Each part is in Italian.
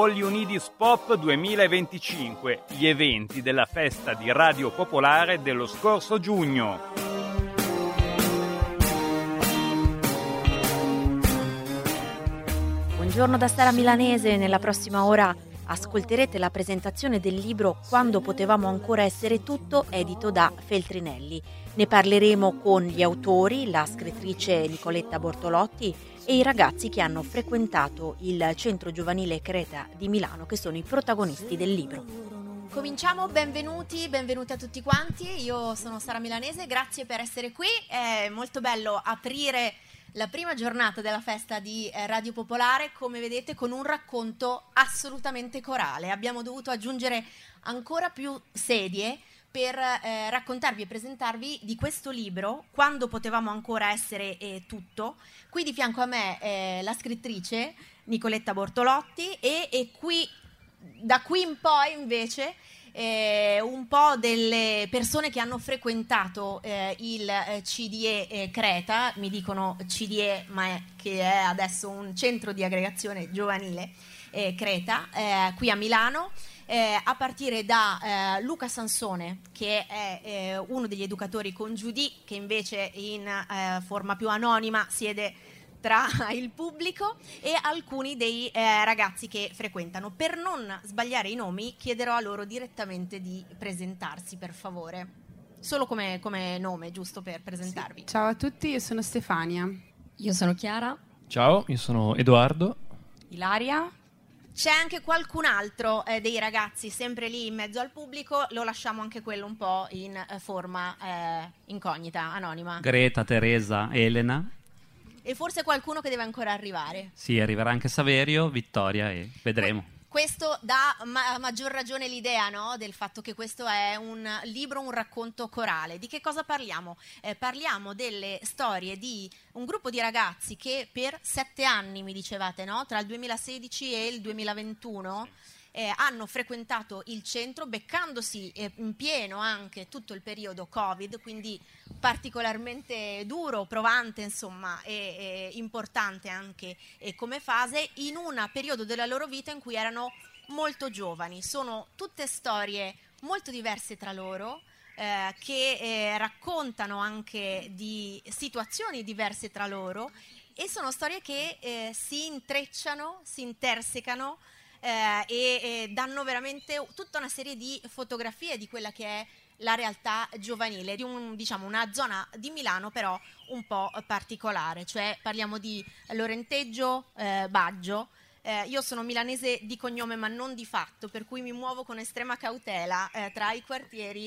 gli Unidis Pop 2025, gli eventi della festa di Radio Popolare dello scorso giugno. Buongiorno da Sara Milanese. Nella prossima ora ascolterete la presentazione del libro Quando potevamo ancora essere tutto, edito da Feltrinelli. Ne parleremo con gli autori, la scrittrice Nicoletta Bortolotti e i ragazzi che hanno frequentato il Centro Giovanile Creta di Milano, che sono i protagonisti del libro. Cominciamo, benvenuti a tutti quanti. Io sono Sara Milanese, grazie per essere qui. È molto bello aprire la prima giornata della festa di Radio Popolare, come vedete, con un racconto assolutamente corale. Abbiamo dovuto aggiungere ancora più sedie per raccontarvi e presentarvi di questo libro, Quando potevamo ancora essere tutto. Qui di fianco a me la scrittrice Nicoletta Bortolotti e qui, da qui in poi invece un po' delle persone che hanno frequentato il CDE Creta, mi dicono CDE ma che è adesso un centro di aggregazione giovanile Creta, qui a Milano. A partire da Luca Sansone, che è uno degli educatori con Giudì, che invece in forma più anonima siede tra il pubblico, e alcuni dei ragazzi che frequentano. Per non sbagliare i nomi, chiederò a loro direttamente di presentarsi, per favore. Solo come nome, giusto per presentarvi. Sì. Ciao a tutti, io sono Stefania. Io sono Chiara. Ciao, io sono Edoardo. Ilaria. C'è anche qualcun altro dei ragazzi sempre lì in mezzo al pubblico, lo lasciamo anche quello un po' in forma incognita, anonima. Greta, Teresa, Elena. E forse qualcuno che deve ancora arrivare. Sì, arriverà anche Saverio, Vittoria e vedremo. Questo dà maggior ragione l'idea, no? Del fatto che questo è un libro, un racconto corale. Di che cosa parliamo? Parliamo delle storie di un gruppo di ragazzi che per 7 anni, mi dicevate, no? Tra il 2016 e il 2021 hanno frequentato il centro, beccandosi in pieno anche tutto il periodo Covid, quindi particolarmente duro, provante, insomma, e importante anche come fase, in un periodo della loro vita in cui erano molto giovani. Sono tutte storie molto diverse tra loro, che raccontano anche di situazioni diverse tra loro, e sono storie che si intrecciano, si intersecano, e danno veramente tutta una serie di fotografie di quella che è la realtà giovanile di una zona di Milano però un po' particolare, cioè parliamo di Lorenteggio, Baggio. Io sono milanese di cognome ma non di fatto, per cui mi muovo con estrema cautela tra i quartieri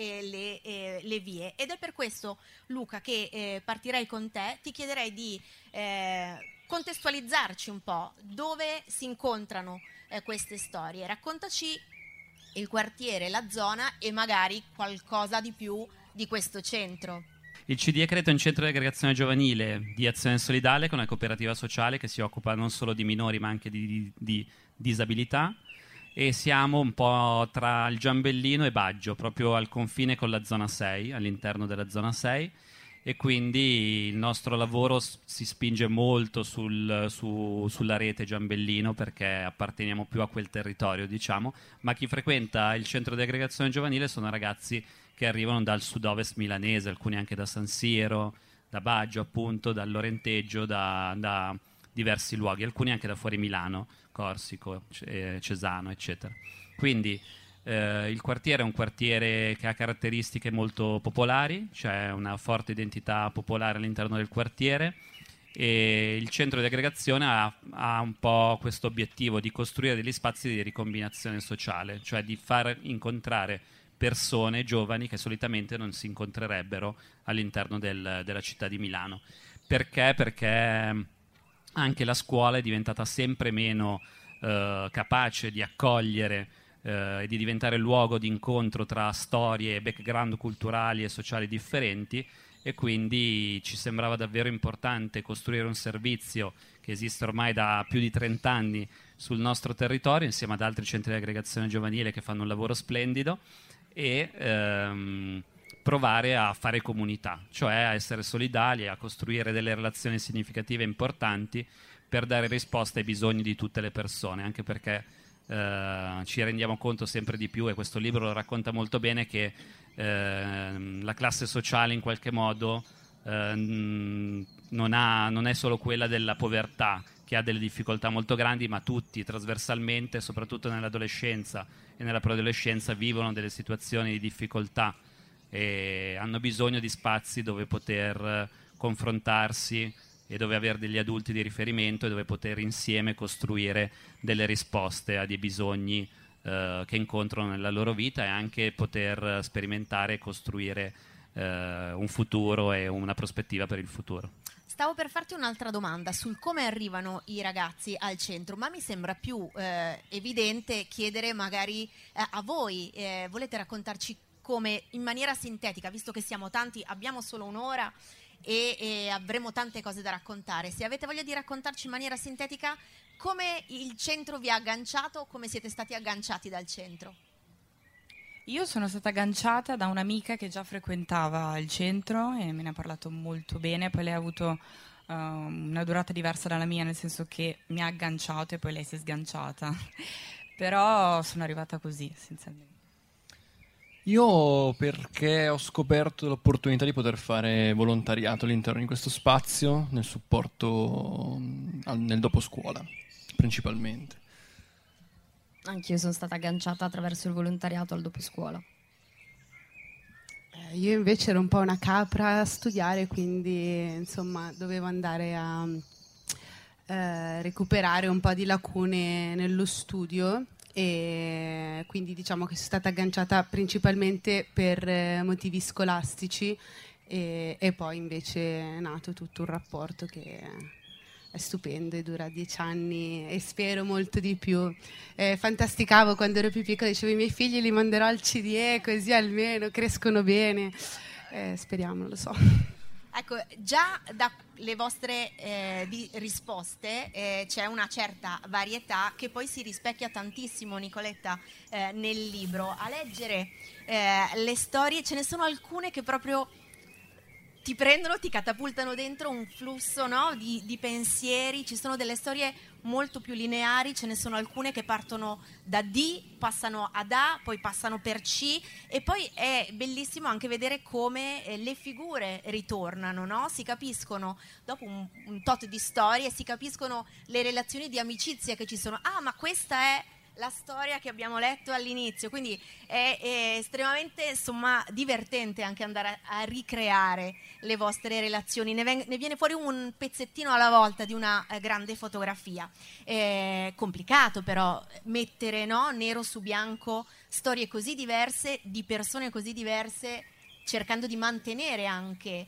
e le vie, ed è per questo, Luca, che partirei con te. Ti chiederei di contestualizzarci un po' dove si incontrano queste storie. Raccontaci il quartiere, la zona e magari qualcosa di più di questo centro. Il CDE Creta è un centro di aggregazione giovanile di azione solidale, con una cooperativa sociale che si occupa non solo di minori ma anche di disabilità, e siamo un po' tra il Giambellino e Baggio, proprio al confine con la zona 6, all'interno della zona 6, e quindi il nostro lavoro si spinge molto sulla rete Giambellino, perché apparteniamo più a quel territorio, diciamo, ma chi frequenta il centro di aggregazione giovanile sono ragazzi che arrivano dal sud-ovest milanese, alcuni anche da San Siro, da Baggio appunto, dal Lorenteggio, da diversi luoghi, alcuni anche da fuori Milano, Corsico, Cesano, eccetera. Quindi il quartiere è un quartiere che ha caratteristiche molto popolari, c'è una forte identità popolare all'interno del quartiere, e il centro di aggregazione ha un po' questo obiettivo di costruire degli spazi di ricombinazione sociale, cioè di far incontrare persone giovani che solitamente non si incontrerebbero all'interno della città di Milano. Perché? Perché anche la scuola è diventata sempre meno capace di accogliere e di diventare luogo di incontro tra storie e background culturali e sociali differenti, e quindi ci sembrava davvero importante costruire un servizio che esiste ormai da più di 30 anni sul nostro territorio, insieme ad altri centri di aggregazione giovanile che fanno un lavoro splendido, e provare a fare comunità, cioè a essere solidali, a costruire delle relazioni significative e importanti per dare risposta ai bisogni di tutte le persone, anche perché ci rendiamo conto sempre di più, e questo libro lo racconta molto bene, che la classe sociale in qualche modo non è solo quella della povertà, che ha delle difficoltà molto grandi, ma tutti trasversalmente, soprattutto nell'adolescenza e nella preadolescenza, vivono delle situazioni di difficoltà e hanno bisogno di spazi dove poter confrontarsi e dove avere degli adulti di riferimento e dove poter insieme costruire delle risposte a dei bisogni che incontrano nella loro vita, e anche poter sperimentare e costruire un futuro e una prospettiva per il futuro. Stavo per farti un'altra domanda sul come arrivano i ragazzi al centro, ma mi sembra più evidente chiedere magari a voi, volete raccontarci come, in maniera sintetica, visto che siamo tanti, abbiamo solo un'ora e avremo tante cose da raccontare, se avete voglia di raccontarci in maniera sintetica come il centro vi ha agganciato, come siete stati agganciati dal centro. Io sono stata agganciata da un'amica che già frequentava il centro e me ne ha parlato molto bene, poi lei ha avuto una durata diversa dalla mia, nel senso che mi ha agganciato e poi lei si è sganciata, però sono arrivata così essenzialmente. Io perché ho scoperto l'opportunità di poter fare volontariato all'interno di questo spazio, nel supporto nel dopo scuola, principalmente. Anch'io sono stata agganciata attraverso il volontariato al dopo scuola. Io invece ero un po' una capra a studiare, quindi insomma dovevo andare a recuperare un po' di lacune nello studio, e quindi diciamo che sono stata agganciata principalmente per motivi scolastici, e poi invece è nato tutto un rapporto che è stupendo e dura 10 anni e spero molto di più. Fantasticavo quando ero più piccola, dicevo i miei figli li manderò al CDE così almeno crescono bene, speriamo, lo so. Ecco, già dalle vostre risposte c'è una certa varietà che poi si rispecchia tantissimo, Nicoletta, nel libro. A leggere le storie ce ne sono alcune che proprio ti prendono, ti catapultano dentro un flusso, no, di pensieri. Ci sono delle storie molto più lineari, ce ne sono alcune che partono da D, passano ad A, poi passano per C, e poi è bellissimo anche vedere come le figure ritornano, no? Si capiscono, dopo un tot di storie, si capiscono le relazioni di amicizia che ci sono. Ah, ma questa è la storia che abbiamo letto all'inizio, quindi è estremamente, insomma, divertente anche andare a ricreare le vostre relazioni, ne viene fuori un pezzettino alla volta di una grande fotografia. È complicato però mettere, no, nero su bianco storie così diverse, di persone così diverse, cercando di mantenere anche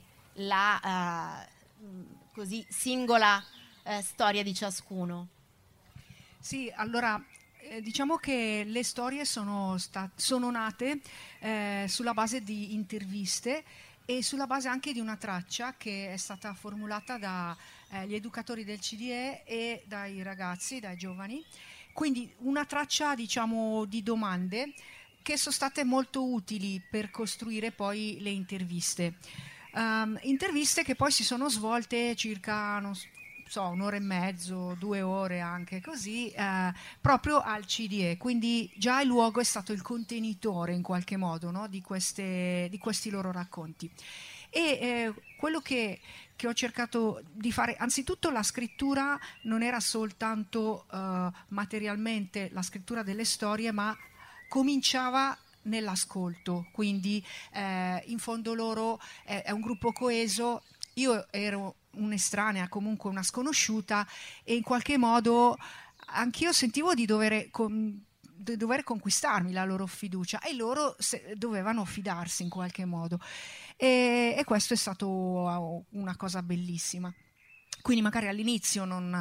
la così singola storia di ciascuno. Sì, allora diciamo che le storie sono nate sulla base di interviste e sulla base anche di una traccia che è stata formulata dagli educatori del CDE e dai ragazzi, dai giovani. Quindi una traccia, diciamo, di domande che sono state molto utili per costruire poi le interviste. Interviste che poi si sono svolte circa, non so, un'ora e mezzo, 2 ore anche così, proprio al CDE, quindi già il luogo è stato il contenitore in qualche modo, no, di questi loro racconti. E quello che ho cercato di fare, anzitutto la scrittura non era soltanto materialmente la scrittura delle storie, ma cominciava nell'ascolto, quindi in fondo loro è un gruppo coeso. Io ero un'estranea, comunque una sconosciuta, e in qualche modo anch'io sentivo di dover conquistarmi la loro fiducia, e loro dovevano fidarsi in qualche modo, e questo è stato una cosa bellissima. Quindi magari all'inizio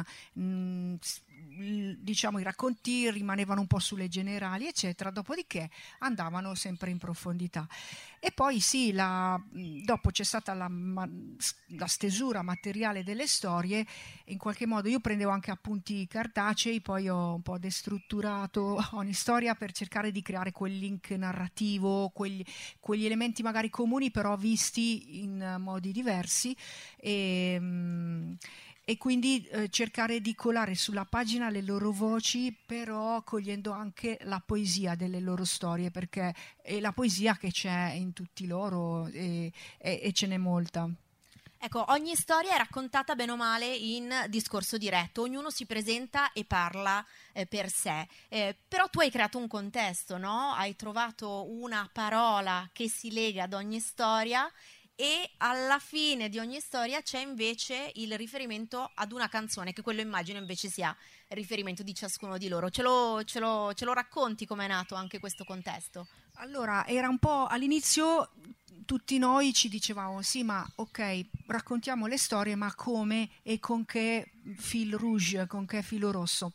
diciamo i racconti rimanevano un po' sulle generali eccetera, dopodiché andavano sempre in profondità. E poi sì, dopo c'è stata la stesura materiale delle storie, in qualche modo io prendevo anche appunti cartacei, poi ho un po' destrutturato ogni storia per cercare di creare quel link narrativo, quegli elementi magari comuni però visti in modi diversi, e quindi cercare di colare sulla pagina le loro voci, però cogliendo anche la poesia delle loro storie, perché è la poesia che c'è in tutti loro e ce n'è molta. Ecco, ogni storia è raccontata bene o male in discorso diretto, ognuno si presenta e parla per sé, però tu hai creato un contesto, no? Hai trovato una parola che si lega ad ogni storia e alla fine di ogni storia c'è invece il riferimento ad una canzone, che quello immagino invece sia il riferimento di ciascuno di loro. Ce lo racconti com'è nato anche questo contesto? Allora, era un po' all'inizio tutti noi ci dicevamo sì, ma ok, raccontiamo le storie, ma come e con che fil rouge, con che filo rosso.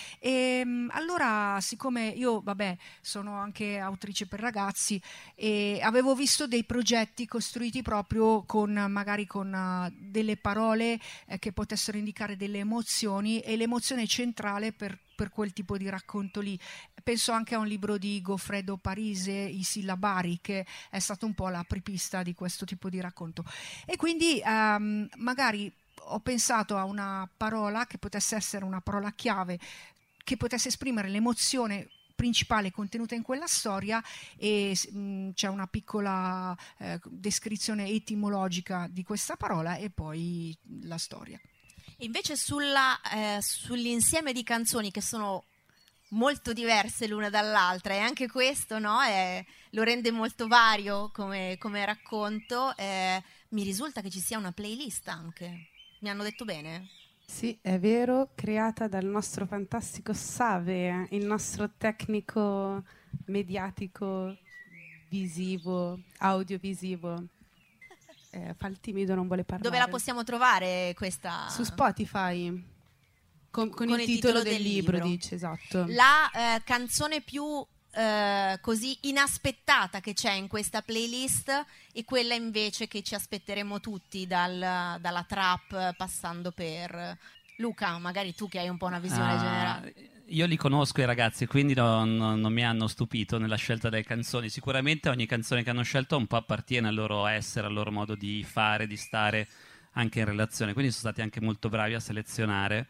E allora, siccome io, sono anche autrice per ragazzi e avevo visto dei progetti costruiti proprio magari con delle parole che potessero indicare delle emozioni, e l'emozione centrale per quel tipo di racconto lì. Penso anche a un libro di Goffredo Parise, I sillabari, che è stato un po' l'apripista di questo tipo di racconto. E quindi magari ho pensato a una parola che potesse essere una parola chiave, che potesse esprimere l'emozione principale contenuta in quella storia, e c'è una piccola descrizione etimologica di questa parola e poi la storia. Invece sull'insieme di canzoni che sono molto diverse l'una dall'altra, e anche questo, no, lo rende molto vario come racconto, mi risulta che ci sia una playlist anche. Mi hanno detto bene? Sì, è vero, creata dal nostro fantastico Save, il nostro tecnico mediatico, visivo, audiovisivo. Fa il timido, non vuole parlare. Dove la possiamo trovare questa? Su Spotify, con il titolo del libro, dice, esatto. La canzone più così inaspettata che c'è in questa playlist è quella invece che ci aspetteremo tutti, dalla trap passando per... Luca, magari tu che hai un po' una visione generale. Io li conosco i ragazzi, quindi non mi hanno stupito nella scelta delle canzoni. Sicuramente ogni canzone che hanno scelto un po' appartiene al loro essere, al loro modo di fare, di stare anche in relazione, quindi sono stati anche molto bravi a selezionare,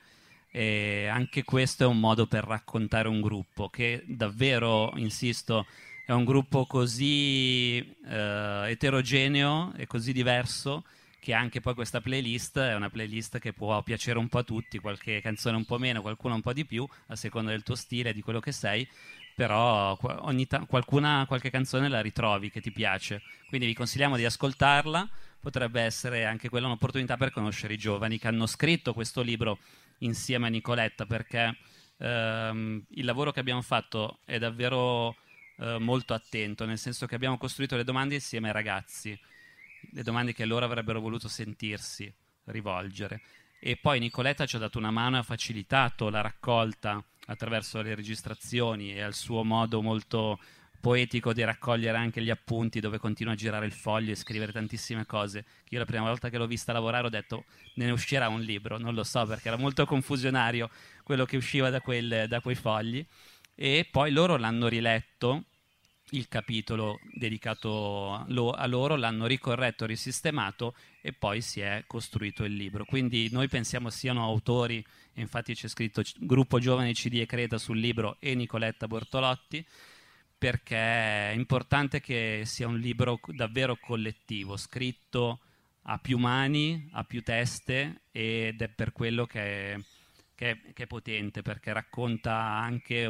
e anche questo è un modo per raccontare un gruppo che davvero, insisto, è un gruppo così eterogeneo e così diverso, che anche poi questa playlist è una playlist che può piacere un po' a tutti, qualche canzone un po' meno, qualcuna un po' di più, a seconda del tuo stile, di quello che sei, però qualche canzone la ritrovi che ti piace, quindi vi consigliamo di ascoltarla. Potrebbe essere anche quella un'opportunità per conoscere i giovani che hanno scritto questo libro insieme a Nicoletta, perché il lavoro che abbiamo fatto è davvero molto attento, nel senso che abbiamo costruito le domande insieme ai ragazzi, le domande che loro avrebbero voluto sentirsi rivolgere, e poi Nicoletta ci ha dato una mano e ha facilitato la raccolta attraverso le registrazioni e al suo modo molto poetico di raccogliere anche gli appunti, dove continua a girare il foglio e scrivere tantissime cose. Io la prima volta che l'ho vista lavorare ho detto ne uscirà un libro, non lo so, perché era molto confusionario quello che usciva da quei fogli, e poi loro l'hanno riletto, il capitolo dedicato a loro, l'hanno ricorretto, risistemato, e poi si è costruito il libro. Quindi noi pensiamo siano autori, e infatti c'è scritto Gruppo Giovani CD e Creta sul libro e Nicoletta Bortolotti, perché è importante che sia un libro davvero collettivo, scritto a più mani, a più teste, ed è per quello che è potente, perché racconta anche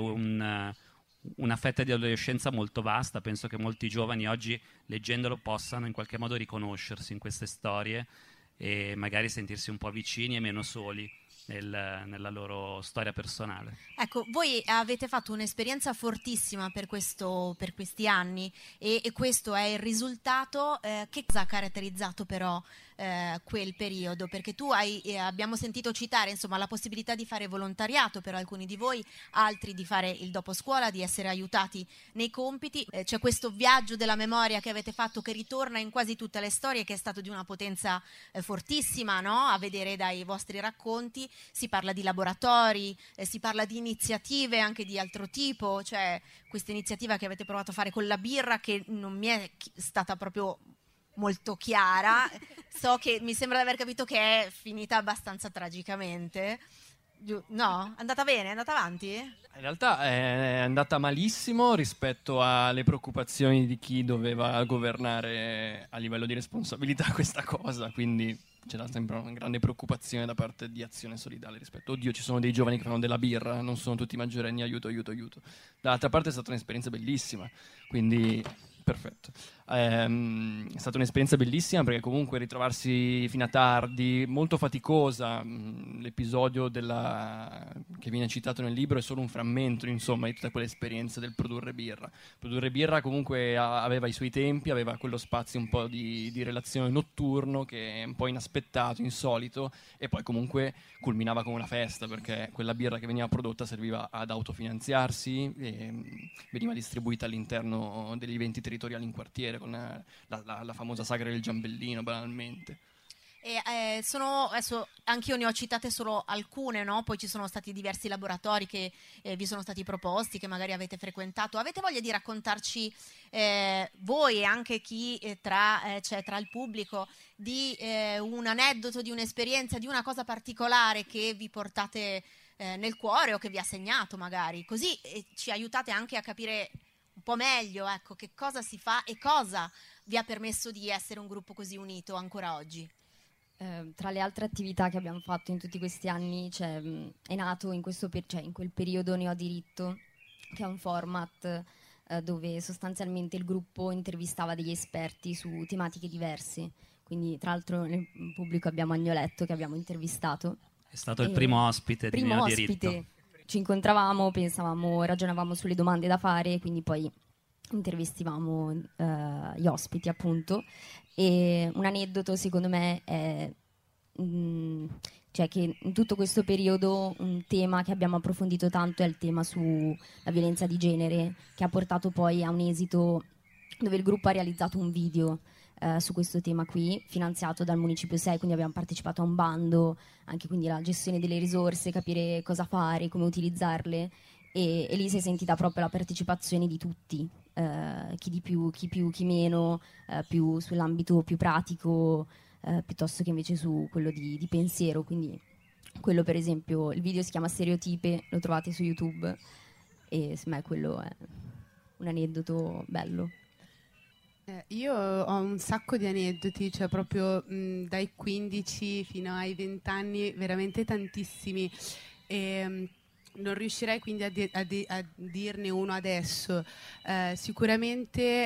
una fetta di adolescenza molto vasta. Penso che molti giovani oggi, leggendolo, possano in qualche modo riconoscersi in queste storie e magari sentirsi un po' vicini e meno soli nella loro storia personale. Ecco, voi avete fatto un'esperienza fortissima per questi anni, e questo è il risultato. Che cosa ha caratterizzato però quel periodo? Perché tu abbiamo sentito citare, insomma, la possibilità di fare volontariato per alcuni di voi, altri di fare il dopo scuola, di essere aiutati nei compiti. C'è questo viaggio della memoria che avete fatto, che ritorna in quasi tutte le storie, che è stato di una potenza fortissima, no? A vedere dai vostri racconti. Si parla di laboratori, si parla di iniziative anche di altro tipo, cioè questa iniziativa che avete provato a fare con la birra, che non mi è stata proprio molto chiara. so che mi sembra di aver capito che è finita abbastanza tragicamente. No? È andata bene? È andata avanti? In realtà è andata malissimo rispetto alle preoccupazioni di chi doveva governare a livello di responsabilità questa cosa, quindi c'era sempre una grande preoccupazione da parte di Azione Solidale rispetto, oddio, ci sono dei giovani che fanno della birra, non sono tutti maggiorenni, aiuto, aiuto, aiuto. Dall'altra parte è stata un'esperienza bellissima, quindi perfetto. È stata un'esperienza bellissima perché comunque ritrovarsi fino a tardi, molto faticosa. L'episodio che viene citato nel libro è solo un frammento, insomma, di tutta quell'esperienza del produrre birra. Produrre birra comunque aveva i suoi tempi, aveva quello spazio un po' di relazione notturno che è un po' inaspettato, insolito, e poi comunque culminava con una festa perché quella birra che veniva prodotta serviva ad autofinanziarsi e veniva distribuita all'interno degli eventi territoriali in quartiere con la famosa sagra del Giambellino, banalmente. E adesso anch'io ne ho citate solo alcune, no? Poi ci sono stati diversi laboratori che vi sono stati proposti, che magari avete frequentato. Avete voglia di raccontarci voi e anche chi c'è tra il pubblico di un aneddoto, di un'esperienza, di una cosa particolare che vi portate nel cuore o che vi ha segnato magari? Così ci aiutate anche a capire un po' meglio, ecco, che cosa si fa e cosa vi ha permesso di essere un gruppo così unito ancora oggi. Tra le altre attività che abbiamo fatto in tutti questi anni è nato in quel periodo Ne ho diritto, che è un format dove sostanzialmente il gruppo intervistava degli esperti su tematiche diverse. Quindi tra l'altro nel pubblico abbiamo Agnoletto che abbiamo intervistato. È stato il primo ospite di Ne ho diritto. Ci incontravamo, pensavamo, ragionavamo sulle domande da fare, quindi poi intervistivamo gli ospiti, appunto. E un aneddoto, secondo me, è che in tutto questo periodo un tema che abbiamo approfondito tanto è il tema sulla violenza di genere, che ha portato poi a un esito dove il gruppo ha realizzato un video su questo tema qui, finanziato dal Municipio 6, quindi abbiamo partecipato a un bando, anche quindi la gestione delle risorse, capire cosa fare, come utilizzarle, e lì si è sentita proprio la partecipazione di tutti, chi di più, chi meno, più sull'ambito più pratico, piuttosto che invece su quello di pensiero. Quindi quello, per esempio, il video si chiama Stereotipe, lo trovate su YouTube, e secondo me quello è un aneddoto bello. Io ho un sacco di aneddoti, cioè proprio dai 15 fino ai 20 anni, veramente tantissimi. Non riuscirei quindi a dirne uno adesso. Sicuramente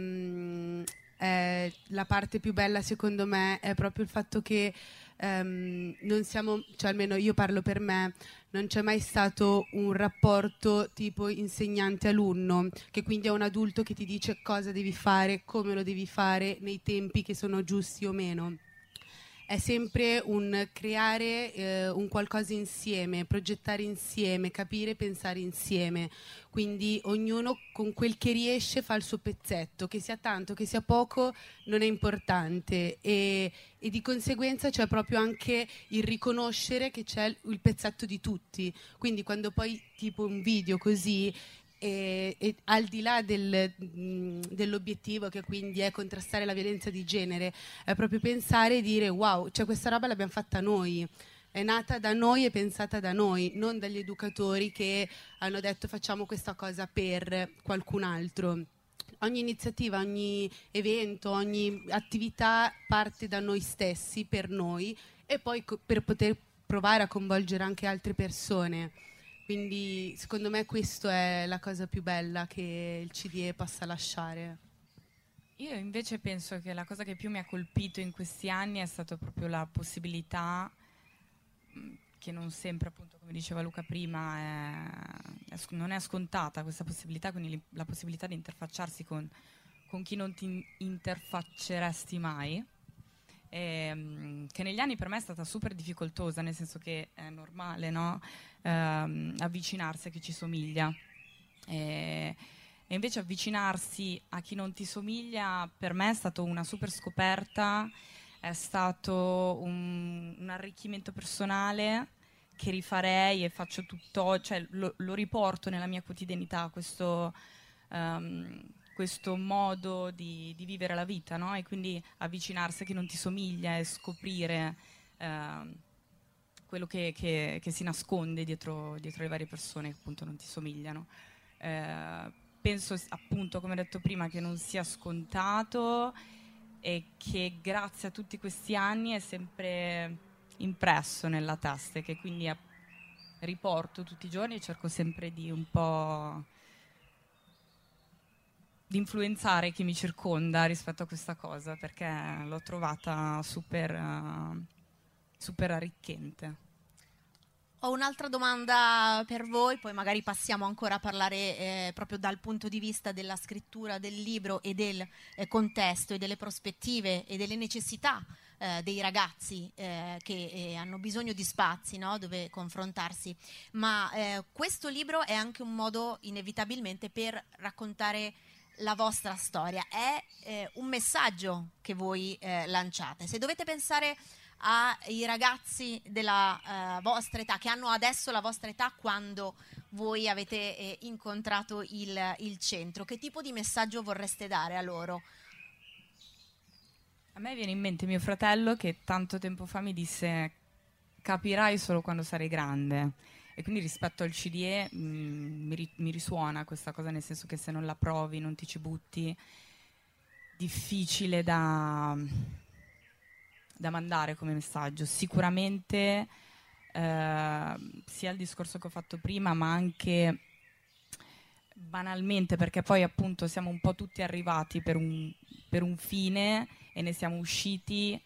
la parte più bella, secondo me, è proprio il fatto che non siamo, cioè almeno io parlo per me, non c'è mai stato un rapporto tipo insegnante-alunno, che quindi è un adulto che ti dice cosa devi fare, come lo devi fare, nei tempi che sono giusti o meno. È sempre un creare un qualcosa insieme, progettare insieme, capire e pensare insieme. Quindi ognuno con quel che riesce fa il suo pezzetto, che sia tanto, che sia poco, non è importante. E di conseguenza c'è proprio anche il riconoscere che c'è il pezzetto di tutti. Quindi quando poi tipo un video così, e al di là dell'obiettivo, che quindi è contrastare la violenza di genere, è proprio pensare e dire wow, cioè questa roba l'abbiamo fatta noi, è nata da noi e pensata da noi, non dagli educatori che hanno detto facciamo questa cosa per qualcun altro. Ogni iniziativa, ogni evento, ogni attività parte da noi stessi, per noi, e poi per poter provare a coinvolgere anche altre persone. Quindi secondo me questa è la cosa più bella che il CDE possa lasciare. Io invece penso che la cosa che più mi ha colpito in questi anni è stata proprio la possibilità, che non sempre, appunto, come diceva Luca prima, non è scontata questa possibilità, quindi la possibilità di interfacciarsi con chi non ti interfacceresti mai. Che negli anni per me è stata super difficoltosa, nel senso che è normale, no? Avvicinarsi a chi ci somiglia, e invece avvicinarsi a chi non ti somiglia per me è stato una super scoperta, è stato un arricchimento personale che rifarei e faccio tutto, cioè lo riporto nella mia quotidianità, questo questo modo di vivere la vita, no? E quindi avvicinarsi a chi non ti somiglia e scoprire quello che si nasconde dietro le varie persone che appunto non ti somigliano. Penso appunto, come ho detto prima, che non sia scontato e che grazie a tutti questi anni è sempre impresso nella testa e che quindi riporto tutti i giorni e cerco sempre di un po' di influenzare chi mi circonda rispetto a questa cosa, perché l'ho trovata super arricchente. Ho un'altra domanda per voi, poi magari passiamo ancora a parlare proprio dal punto di vista della scrittura del libro e del contesto e delle prospettive e delle necessità dei ragazzi che hanno bisogno di spazi, no? Dove confrontarsi. Ma questo libro è anche un modo inevitabilmente per raccontare la vostra storia, è un messaggio che voi lanciate. Se dovete pensare ai ragazzi della vostra età, che hanno adesso la vostra età quando voi avete incontrato il centro, che tipo di messaggio vorreste dare a loro? A me viene in mente mio fratello che tanto tempo fa mi disse: capirai solo quando sarai grande. E quindi rispetto al CDE mi risuona questa cosa, nel senso che se non la provi, non ti ci butti, difficile da mandare come messaggio. Sicuramente sia il discorso che ho fatto prima, ma anche banalmente, perché poi appunto siamo un po' tutti arrivati per un fine e ne siamo usciti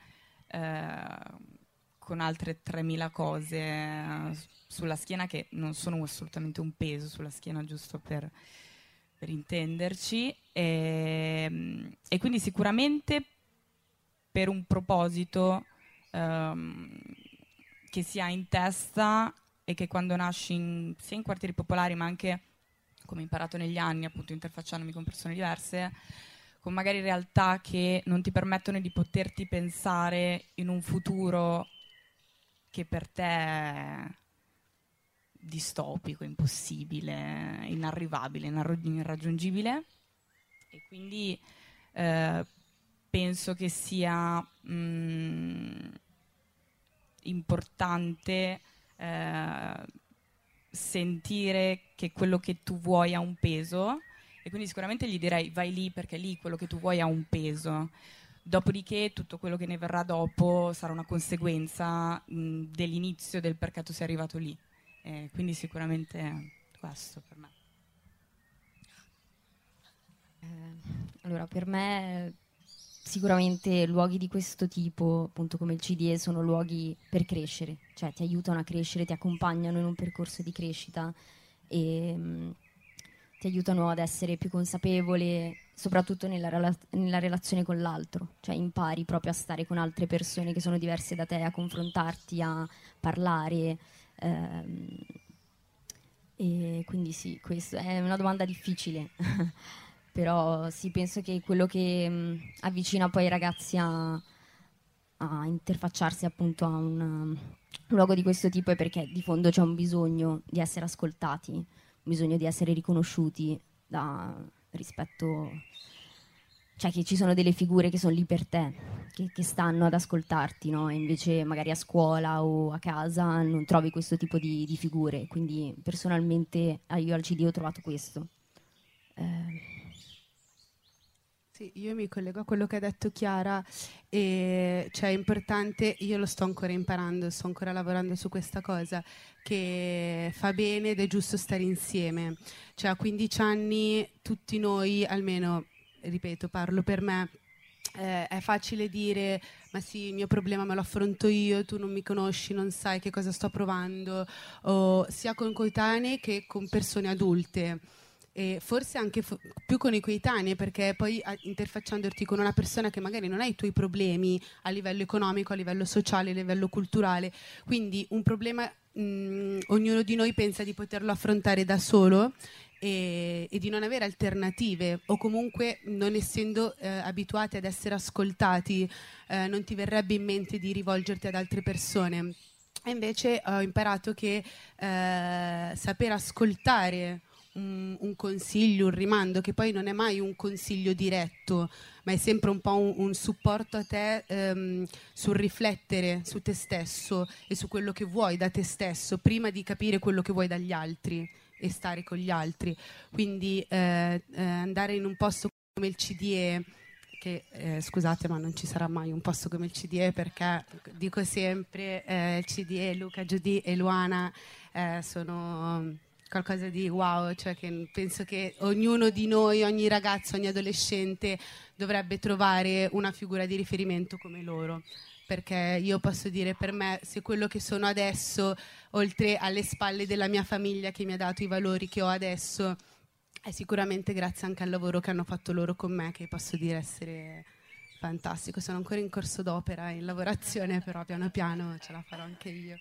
con altre 3.000 cose sulla schiena, che non sono assolutamente un peso sulla schiena, giusto per intenderci, e quindi sicuramente per un proposito che si ha in testa e che quando nasci sia in quartieri popolari, ma anche, come ho imparato negli anni, appunto interfacciandomi con persone diverse, con magari realtà che non ti permettono di poterti pensare in un futuro che per te è distopico, impossibile, inarrivabile, irraggiungibile. E quindi penso che sia importante sentire che quello che tu vuoi ha un peso, e quindi sicuramente gli direi: vai lì, perché lì quello che tu vuoi ha un peso. Dopodiché tutto quello che ne verrà dopo sarà una conseguenza dell'inizio, del perché tu sei arrivato lì. Quindi sicuramente questo per me. Allora, per me sicuramente luoghi di questo tipo, appunto come il CDE, sono luoghi per crescere, cioè ti aiutano a crescere, ti accompagnano in un percorso di crescita e ti aiutano ad essere più consapevole, soprattutto nella relazione con l'altro, cioè impari proprio a stare con altre persone che sono diverse da te, a confrontarti, a parlare. E quindi sì, questo è una domanda difficile. Però sì, penso che quello che avvicina poi i ragazzi a interfacciarsi appunto a un luogo di questo tipo è perché di fondo c'è un bisogno di essere ascoltati, un bisogno di essere riconosciuti rispetto, cioè che ci sono delle figure che sono lì per te, che stanno ad ascoltarti, no? E invece magari a scuola o a casa non trovi questo tipo di figure, quindi personalmente io al CD ho trovato questo. Sì, io mi collego a quello che ha detto Chiara, e cioè è importante, io lo sto ancora imparando, sto ancora lavorando su questa cosa, che fa bene ed è giusto stare insieme. Cioè a 15 anni tutti noi, almeno, ripeto, parlo per me, è facile dire: ma sì, il mio problema me lo affronto io, tu non mi conosci, non sai che cosa sto provando, o sia con coetanei che con persone adulte. E forse anche più con i coetanei, perché poi interfacciandoti con una persona che magari non ha i tuoi problemi a livello economico, a livello sociale, a livello culturale, quindi un problema ognuno di noi pensa di poterlo affrontare da solo e di non avere alternative, o comunque non essendo abituati ad essere ascoltati non ti verrebbe in mente di rivolgerti ad altre persone. E invece ho imparato che saper ascoltare un consiglio, un rimando, che poi non è mai un consiglio diretto, ma è sempre un po' un supporto a te sul riflettere su te stesso e su quello che vuoi da te stesso, prima di capire quello che vuoi dagli altri e stare con gli altri. Quindi andare in un posto come il CDE, che scusate ma non ci sarà mai un posto come il CDE, perché dico sempre il CDE, Luca, Giudì e Luana sono qualcosa di wow, cioè che penso che ognuno di noi, ogni ragazzo, ogni adolescente dovrebbe trovare una figura di riferimento come loro, perché io posso dire, per me, se quello che sono adesso, oltre alle spalle della mia famiglia che mi ha dato i valori che ho adesso, è sicuramente grazie anche al lavoro che hanno fatto loro con me, che posso dire essere fantastico. Sono ancora in corso d'opera, in lavorazione, però piano piano ce la farò anche io.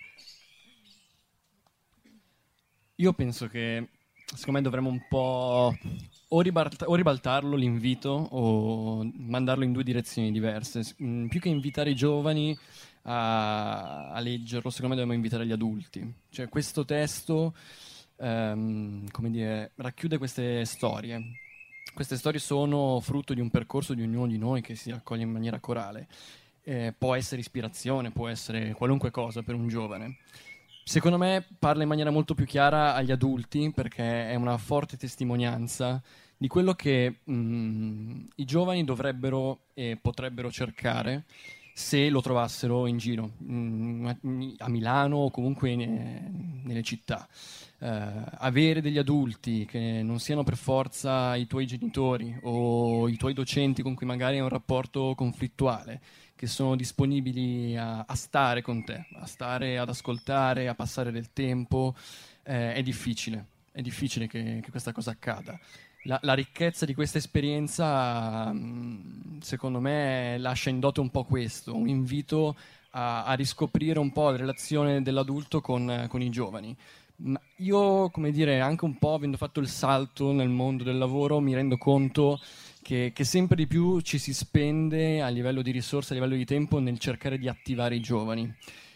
Io penso che, secondo me, dovremmo un po' o ribaltarlo l'invito o mandarlo in due direzioni diverse. Più che invitare i giovani a leggerlo, secondo me dobbiamo invitare gli adulti. Cioè, questo testo come dire, racchiude queste storie. Queste storie sono frutto di un percorso di ognuno di noi che si raccoglie in maniera corale. Può essere ispirazione, può essere qualunque cosa per un giovane. Secondo me parla in maniera molto più chiara agli adulti, perché è una forte testimonianza di quello che i giovani dovrebbero e potrebbero cercare se lo trovassero in giro, a Milano o comunque nelle città. Avere degli adulti che non siano per forza i tuoi genitori o i tuoi docenti con cui magari hai un rapporto conflittuale, che sono disponibili a stare con te, a stare ad ascoltare, a passare del tempo, è difficile che questa cosa accada. La ricchezza di questa esperienza, secondo me, lascia in dote un po' questo, un invito a riscoprire un po' la relazione dell'adulto con i giovani. Ma io, come dire, anche un po' avendo fatto il salto nel mondo del lavoro, mi rendo conto che sempre di più ci si spende a livello di risorse, a livello di tempo, nel cercare di attivare i giovani.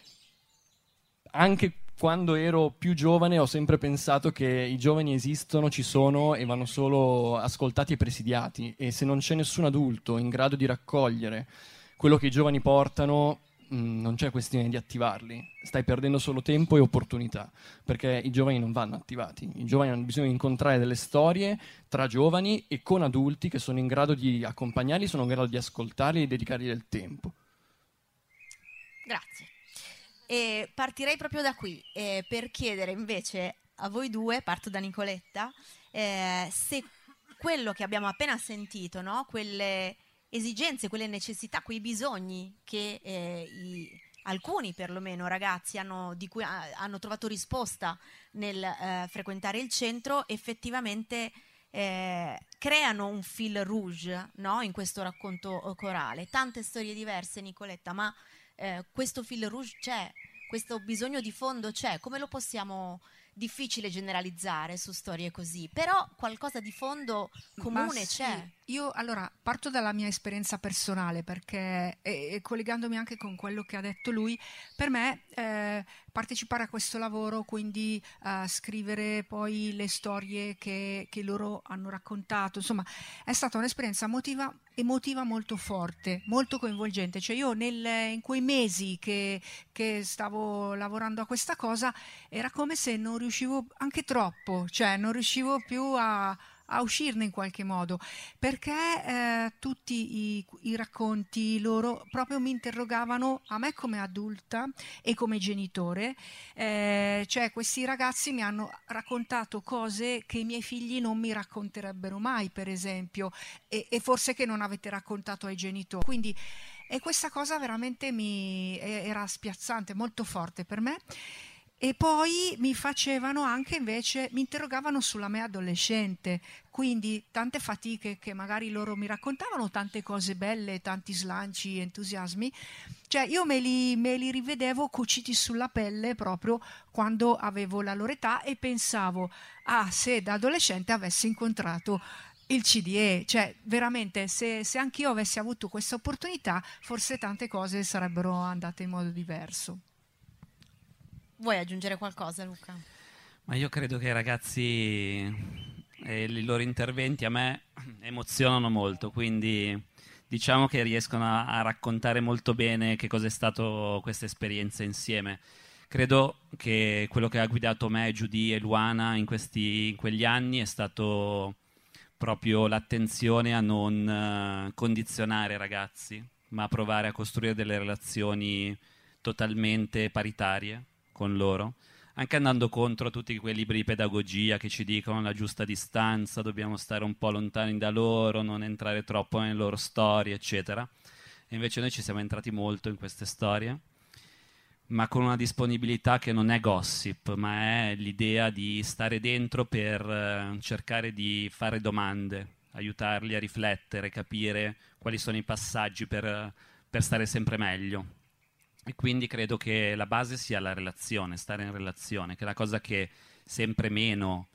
Anche quando ero più giovane ho sempre pensato che i giovani esistono, ci sono e vanno solo ascoltati e presidiati, e se non c'è nessun adulto in grado di raccogliere quello che i giovani portano, non c'è questione di attivarli, stai perdendo solo tempo e opportunità, perché i giovani non vanno attivati, i giovani hanno bisogno di incontrare delle storie tra giovani e con adulti che sono in grado di accompagnarli, sono in grado di ascoltarli e dedicargli del tempo. Grazie. E partirei proprio da qui per chiedere invece a voi due, parto da Nicoletta, se quello che abbiamo appena sentito, no? Quelle esigenze, quelle necessità, quei bisogni che alcuni perlomeno ragazzi di cui hanno trovato risposta nel frequentare il centro, effettivamente creano un fil rouge, no? In questo racconto corale. Tante storie diverse, Nicoletta, ma questo fil rouge c'è, questo bisogno di fondo c'è. Come lo possiamo? Difficile generalizzare su storie così, però qualcosa di fondo comune c'è. Io allora parto dalla mia esperienza personale, perché e collegandomi anche con quello che ha detto lui, per me partecipare a questo lavoro, quindi scrivere poi le storie che loro hanno raccontato, insomma è stata un'esperienza emotiva molto forte, molto coinvolgente. Cioè io in quei mesi che stavo lavorando a questa cosa era come se non riuscivo, anche troppo, cioè non riuscivo più a uscirne in qualche modo, perché tutti i racconti loro proprio mi interrogavano a me come adulta e come genitore, cioè questi ragazzi mi hanno raccontato cose che i miei figli non mi racconterebbero mai, per esempio, e forse che non avete raccontato ai genitori, quindi e questa cosa veramente era spiazzante, molto forte per me. E poi mi facevano anche invece, mi interrogavano sulla me adolescente, quindi tante fatiche che magari loro mi raccontavano, tante cose belle, tanti slanci, entusiasmi, cioè io me li rivedevo cuciti sulla pelle proprio quando avevo la loro età e pensavo, se da adolescente avessi incontrato il CDE, cioè veramente se anch'io avessi avuto questa opportunità forse tante cose sarebbero andate in modo diverso. Vuoi aggiungere qualcosa, Luca? Ma io credo che i ragazzi e i loro interventi a me emozionano molto, quindi diciamo che riescono a raccontare molto bene che cosa è stato questa esperienza insieme. Credo che quello che ha guidato me, Giudì e Luana in quegli anni è stato proprio l'attenzione a non condizionare i ragazzi, ma a provare a costruire delle relazioni totalmente paritarie con loro, anche andando contro tutti quei libri di pedagogia che ci dicono la giusta distanza, dobbiamo stare un po' lontani da loro, non entrare troppo nelle loro storie, eccetera. E invece noi ci siamo entrati molto in queste storie, ma con una disponibilità che non è gossip, ma è l'idea di stare dentro per cercare di fare domande, aiutarli a riflettere, capire quali sono i passaggi per stare sempre meglio. E quindi credo che la base sia la relazione, stare in relazione, che è la cosa che sempre meno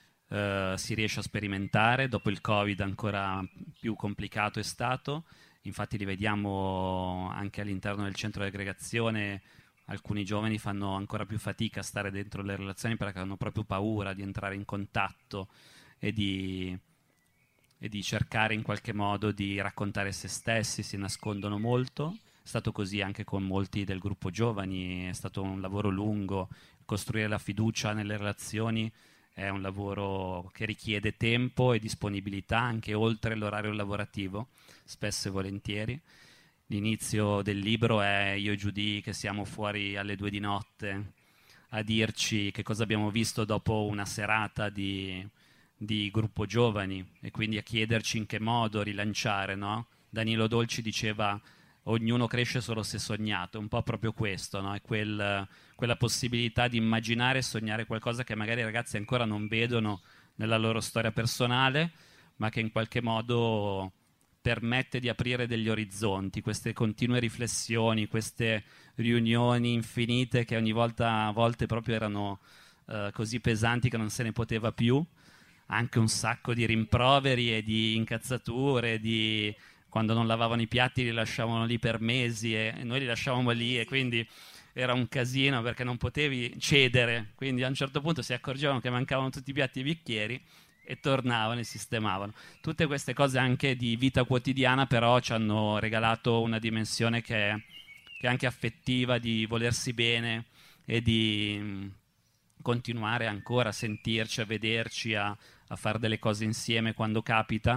si riesce a sperimentare. Dopo il Covid ancora più complicato è stato, infatti li vediamo anche all'interno del centro di aggregazione, alcuni giovani fanno ancora più fatica a stare dentro le relazioni perché hanno proprio paura di entrare in contatto e di cercare in qualche modo di raccontare se stessi, si nascondono molto. È stato così anche con molti del gruppo giovani, è stato un lavoro lungo, costruire la fiducia nelle relazioni è un lavoro che richiede tempo e disponibilità anche oltre l'orario lavorativo, spesso e volentieri. L'inizio del libro è io e Giudì che siamo fuori alle 2 di notte a dirci che cosa abbiamo visto dopo una serata di gruppo giovani e quindi a chiederci in che modo rilanciare, no? Danilo Dolci diceva ognuno cresce solo se sognato, un po' proprio questo, no? È quella possibilità di immaginare e sognare qualcosa che magari i ragazzi ancora non vedono nella loro storia personale, ma che in qualche modo permette di aprire degli orizzonti, queste continue riflessioni, queste riunioni infinite che a volte proprio erano così pesanti che non se ne poteva più, anche un sacco di rimproveri e di incazzature, quando non lavavano i piatti li lasciavano lì per mesi e noi li lasciavamo lì e quindi era un casino perché non potevi cedere, quindi a un certo punto si accorgevano che mancavano tutti i piatti e i bicchieri e tornavano e sistemavano. Tutte queste cose anche di vita quotidiana però ci hanno regalato una dimensione che è anche affettiva, di volersi bene e di continuare ancora a sentirci, a vederci, a fare delle cose insieme quando capita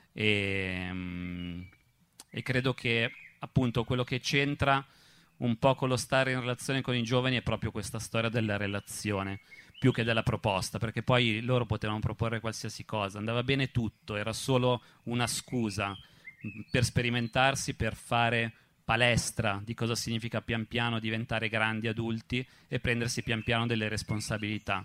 e credo che appunto quello che c'entra un po' con lo stare in relazione con i giovani è proprio questa storia della relazione più che della proposta, perché poi loro potevano proporre qualsiasi cosa, andava bene tutto, era solo una scusa per sperimentarsi, per fare palestra di cosa significa pian piano diventare grandi adulti e prendersi pian piano delle responsabilità.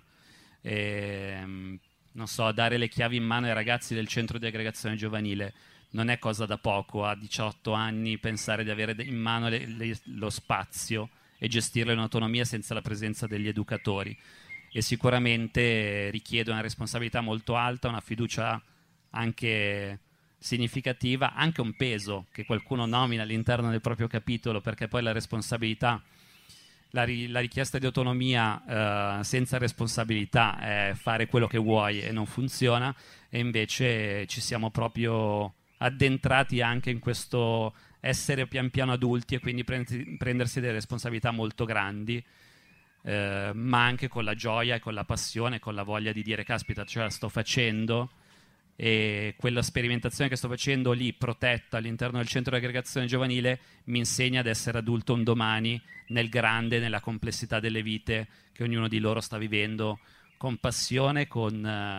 Non so, dare le chiavi in mano ai ragazzi del centro di aggregazione giovanile non è cosa da poco, a 18 anni pensare di avere in mano lo spazio e gestirlo in autonomia senza la presenza degli educatori. E sicuramente richiede una responsabilità molto alta, una fiducia anche significativa, anche un peso che qualcuno nomina all'interno del proprio capitolo, perché poi la responsabilità, la richiesta di autonomia senza responsabilità è fare quello che vuoi e non funziona, e invece ci siamo proprio addentrati anche in questo essere pian piano adulti e quindi prendersi delle responsabilità molto grandi, ma anche con la gioia e con la passione, con la voglia di dire caspita, ce la sto facendo, e quella sperimentazione che sto facendo lì protetta all'interno del centro di aggregazione giovanile mi insegna ad essere adulto un domani nel grande, nella complessità delle vite che ognuno di loro sta vivendo con passione, con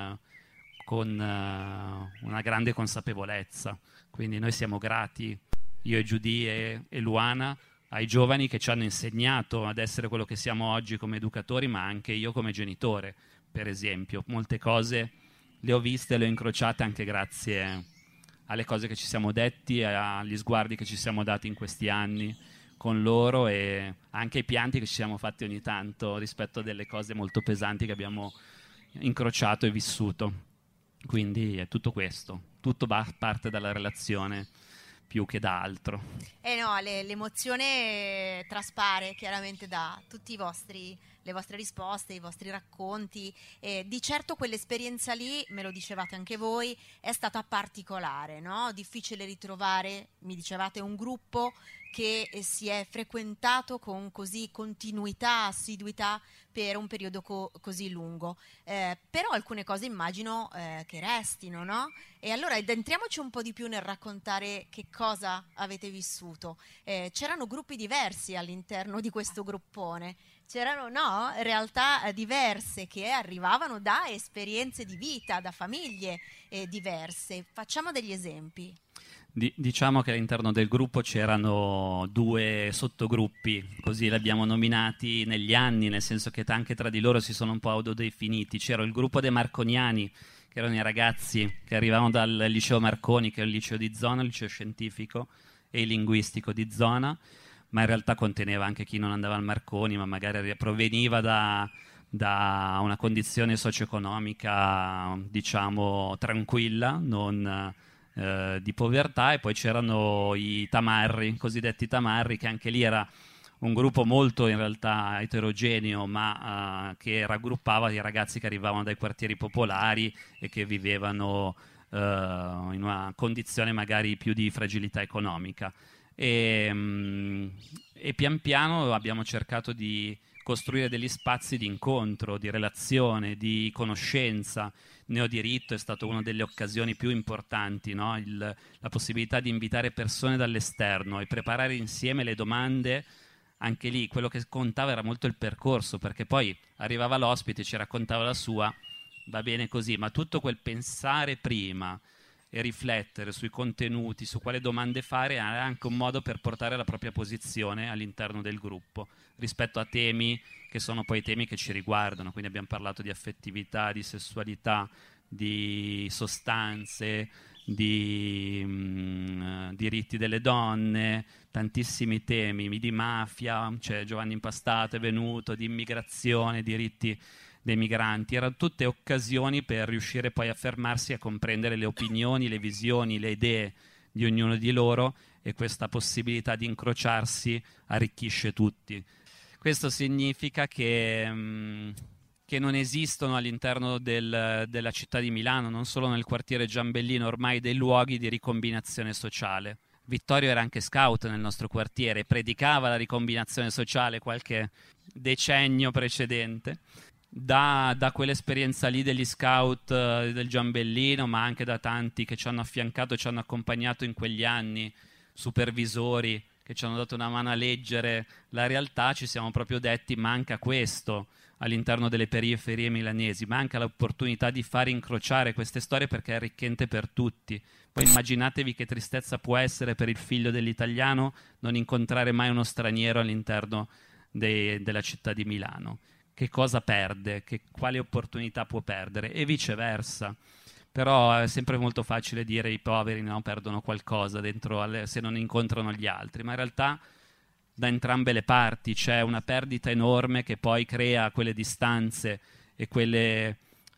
una grande consapevolezza. Quindi noi siamo grati, io e Giudì e Luana, ai giovani che ci hanno insegnato ad essere quello che siamo oggi come educatori, ma anche io come genitore, per esempio. Molte cose le ho viste, le ho incrociate anche grazie alle cose che ci siamo detti, agli sguardi che ci siamo dati in questi anni con loro e anche ai pianti che ci siamo fatti ogni tanto rispetto a delle cose molto pesanti che abbiamo incrociato e vissuto. Quindi è tutto questo, tutto parte dalla relazione più che da altro. No, l'emozione traspare chiaramente da tutti le le vostre risposte, i vostri racconti. Di certo quell'esperienza lì, me lo dicevate anche voi, è stata particolare, no? Difficile ritrovare, mi dicevate, un gruppo che si è frequentato con così continuità, assiduità per un periodo così lungo, però alcune cose immagino che restino, no? E allora addentriamoci un po' di più nel raccontare che cosa avete vissuto. C'erano gruppi diversi all'interno di questo gruppone, c'erano realtà diverse che arrivavano da esperienze di vita, da famiglie diverse. Facciamo degli esempi. Diciamo che all'interno del gruppo c'erano 2 sottogruppi, così li abbiamo nominati negli anni, nel senso che anche tra di loro si sono un po' autodefiniti. C'era il gruppo dei Marconiani, che erano i ragazzi che arrivavano dal liceo Marconi, che è il liceo di zona, il liceo scientifico e linguistico di zona, ma in realtà conteneva anche chi non andava al Marconi, ma magari proveniva da una condizione socio-economica, diciamo, tranquilla, non di povertà. E poi c'erano i tamarri, cosiddetti tamarri, che anche lì era un gruppo molto in realtà eterogeneo, ma che raggruppava i ragazzi che arrivavano dai quartieri popolari e che vivevano in una condizione magari più di fragilità economica. E pian piano abbiamo cercato di costruire degli spazi di incontro, di relazione, di conoscenza. Neodiritto è stata una delle occasioni più importanti, no? La possibilità di invitare persone dall'esterno e preparare insieme le domande. Anche lì quello che contava era molto il percorso, perché poi arrivava l'ospite, ci raccontava la sua, va bene così, ma tutto quel pensare prima e riflettere sui contenuti, su quale domande fare, è anche un modo per portare la propria posizione all'interno del gruppo rispetto a temi che sono poi temi che ci riguardano. Quindi abbiamo parlato di affettività, di sessualità, di sostanze, di diritti delle donne, tantissimi temi, di mafia, cioè Giovanni Impastato è venuto, di immigrazione, diritti dei migranti. Erano tutte occasioni per riuscire poi a fermarsi e a comprendere le opinioni, le visioni, le idee di ognuno di loro, e questa possibilità di incrociarsi arricchisce tutti. Questo significa che non esistono all'interno della città di Milano, non solo nel quartiere Giambellino, ormai dei luoghi di ricombinazione sociale. Vittorio era anche scout nel nostro quartiere, predicava la ricombinazione sociale qualche decennio precedente. Da quell'esperienza lì degli scout del Giambellino, ma anche da tanti che ci hanno affiancato, ci hanno accompagnato in quegli anni, supervisori che ci hanno dato una mano a leggere la realtà, ci siamo proprio detti: manca questo all'interno delle periferie milanesi, manca l'opportunità di far incrociare queste storie, perché è arricchente per tutti. Poi immaginatevi che tristezza può essere per il figlio dell'italiano non incontrare mai uno straniero all'interno della città di Milano. Che cosa perde? Quale opportunità può perdere? E viceversa. Però è sempre molto facile dire i poveri perdono qualcosa dentro se non incontrano gli altri, ma in realtà da entrambe le parti c'è una perdita enorme che poi crea quelle distanze e quelle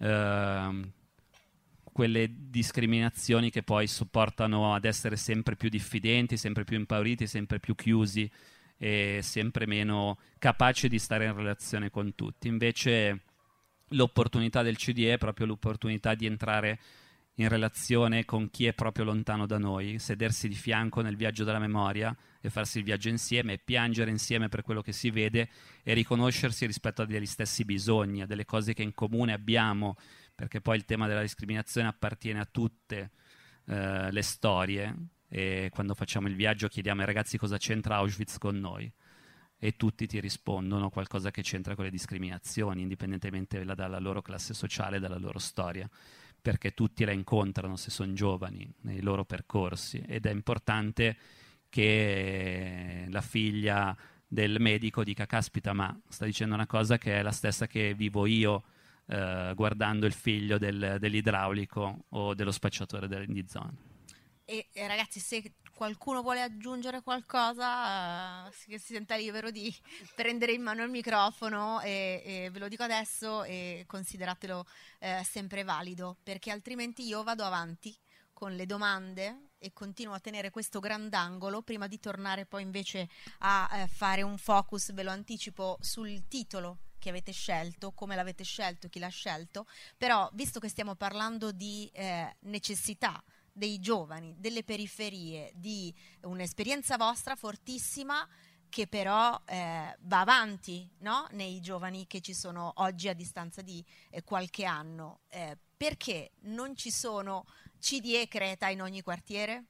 discriminazioni che poi portano ad essere sempre più diffidenti, sempre più impauriti, sempre più chiusi e sempre meno capaci di stare in relazione con tutti. Invece l'opportunità del CDE è proprio l'opportunità di entrare in relazione con chi è proprio lontano da noi, sedersi di fianco nel viaggio della memoria e farsi il viaggio insieme, e piangere insieme per quello che si vede, e riconoscersi rispetto a degli stessi bisogni, a delle cose che in comune abbiamo, perché poi il tema della discriminazione appartiene a tutte le storie. E quando facciamo il viaggio chiediamo ai ragazzi cosa c'entra Auschwitz con noi, e tutti ti rispondono qualcosa che c'entra con le discriminazioni, indipendentemente dalla loro classe sociale, dalla loro storia, perché tutti la incontrano se sono giovani nei loro percorsi. Ed è importante che la figlia del medico dica: caspita, ma sta dicendo una cosa che è la stessa che vivo io guardando il figlio dell'idraulico o dello spacciatore di zona. E ragazzi, se qualcuno vuole aggiungere qualcosa, che si senta libero di prendere in mano il microfono, e ve lo dico adesso e consideratelo sempre valido, perché altrimenti io vado avanti con le domande e continuo a tenere questo grandangolo prima di tornare poi invece a fare un focus, ve lo anticipo, sul titolo che avete scelto, come l'avete scelto, chi l'ha scelto, però visto che stiamo parlando di necessità dei giovani, delle periferie, di un'esperienza vostra fortissima che però va avanti, no? Nei giovani che ci sono oggi a distanza di qualche anno, perché non ci sono CDE Creta in ogni quartiere?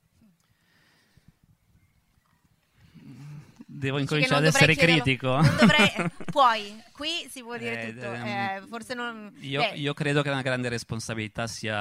Devo incominciare ad essere critico? Non dovrei, puoi, qui si può dire tutto. Forse non, io credo che una grande responsabilità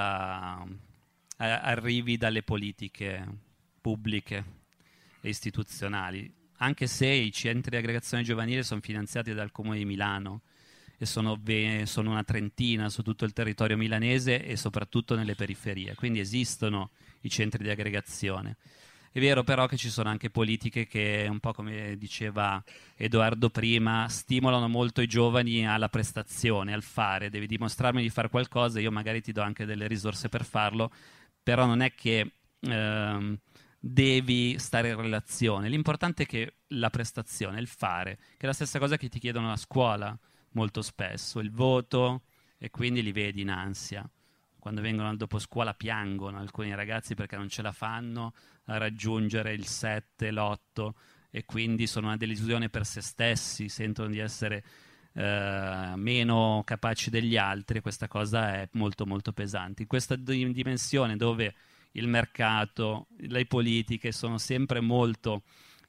arrivi dalle politiche pubbliche e istituzionali, anche se i centri di aggregazione giovanile sono finanziati dal Comune di Milano e sono una trentina su tutto il territorio milanese e soprattutto nelle periferie, quindi esistono i centri di aggregazione. È vero però che ci sono anche politiche che, un po' come diceva Edoardo prima, stimolano molto i giovani alla prestazione, al fare. Devi dimostrarmi di fare qualcosa, io magari ti do anche delle risorse per farlo, però non è che devi stare in relazione. L'importante è che la prestazione, il fare, che è la stessa cosa che ti chiedono a scuola molto spesso, il voto, e quindi li vedi in ansia. Quando vengono al dopo scuola piangono alcuni ragazzi perché non ce la fanno a raggiungere il 7, l'8 e quindi sono una delusione per se stessi, sentono di essere meno capaci degli altri, e questa cosa è molto molto pesante. In questa dimensione dove il mercato, le politiche sono sempre molto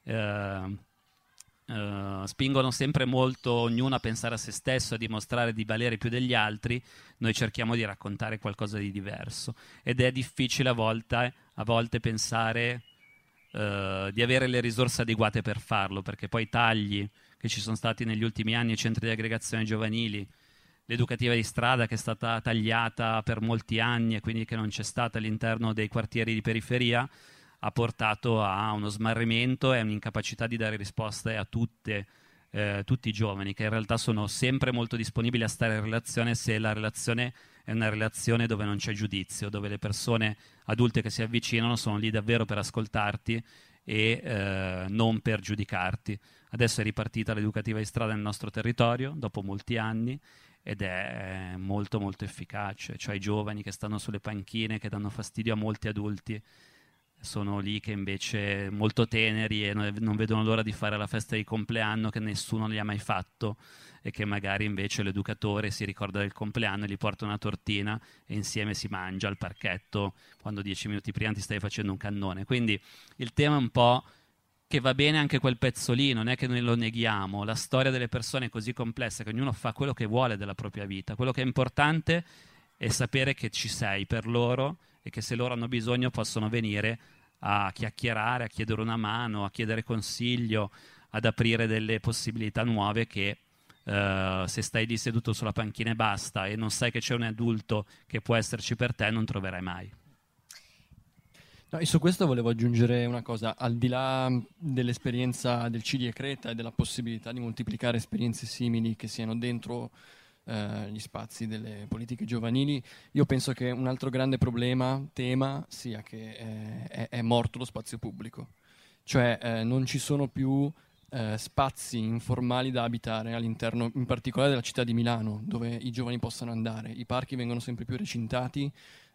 spingono sempre molto ognuno a pensare a se stesso, a dimostrare di valere più degli altri, noi cerchiamo di raccontare qualcosa di diverso ed è difficile a volte pensare di avere le risorse adeguate per farlo, perché poi i tagli che ci sono stati negli ultimi anni ai centri di aggregazione giovanili, l'educativa di strada che è stata tagliata per molti anni e quindi che non c'è stata all'interno dei quartieri di periferia, ha portato a uno smarrimento e un'incapacità di dare risposte a tutti i giovani, che in realtà sono sempre molto disponibili a stare in relazione se la relazione è una relazione dove non c'è giudizio, dove le persone adulte che si avvicinano sono lì davvero per ascoltarti e non per giudicarti. Adesso è ripartita l'educativa di strada nel nostro territorio dopo molti anni ed è molto molto efficace, cioè i giovani che stanno sulle panchine, che danno fastidio a molti adulti, sono lì che invece molto teneri e non vedono l'ora di fare la festa di compleanno che nessuno gli ha mai fatto e che magari invece l'educatore si ricorda del compleanno e gli porta una tortina e insieme si mangia al parchetto quando 10 minuti prima ti stai facendo un cannone. Quindi il tema è un po' che va bene anche quel pezzo lì, non è che noi lo neghiamo, la storia delle persone è così complessa che ognuno fa quello che vuole della propria vita, quello che è importante è sapere che ci sei per loro e che se loro hanno bisogno possono venire a chiacchierare, a chiedere una mano, a chiedere consiglio, ad aprire delle possibilità nuove che se stai lì seduto sulla panchina e basta e non sai che c'è un adulto che può esserci per te, non troverai mai. No, e su questo volevo aggiungere una cosa, al di là dell'esperienza del CDE Creta e della possibilità di moltiplicare esperienze simili che siano dentro gli spazi delle politiche giovanili, io penso che un altro grande tema sia che è morto lo spazio pubblico, cioè non ci sono più spazi informali da abitare all'interno in particolare della città di Milano dove i giovani possano andare, i parchi vengono sempre più recintati,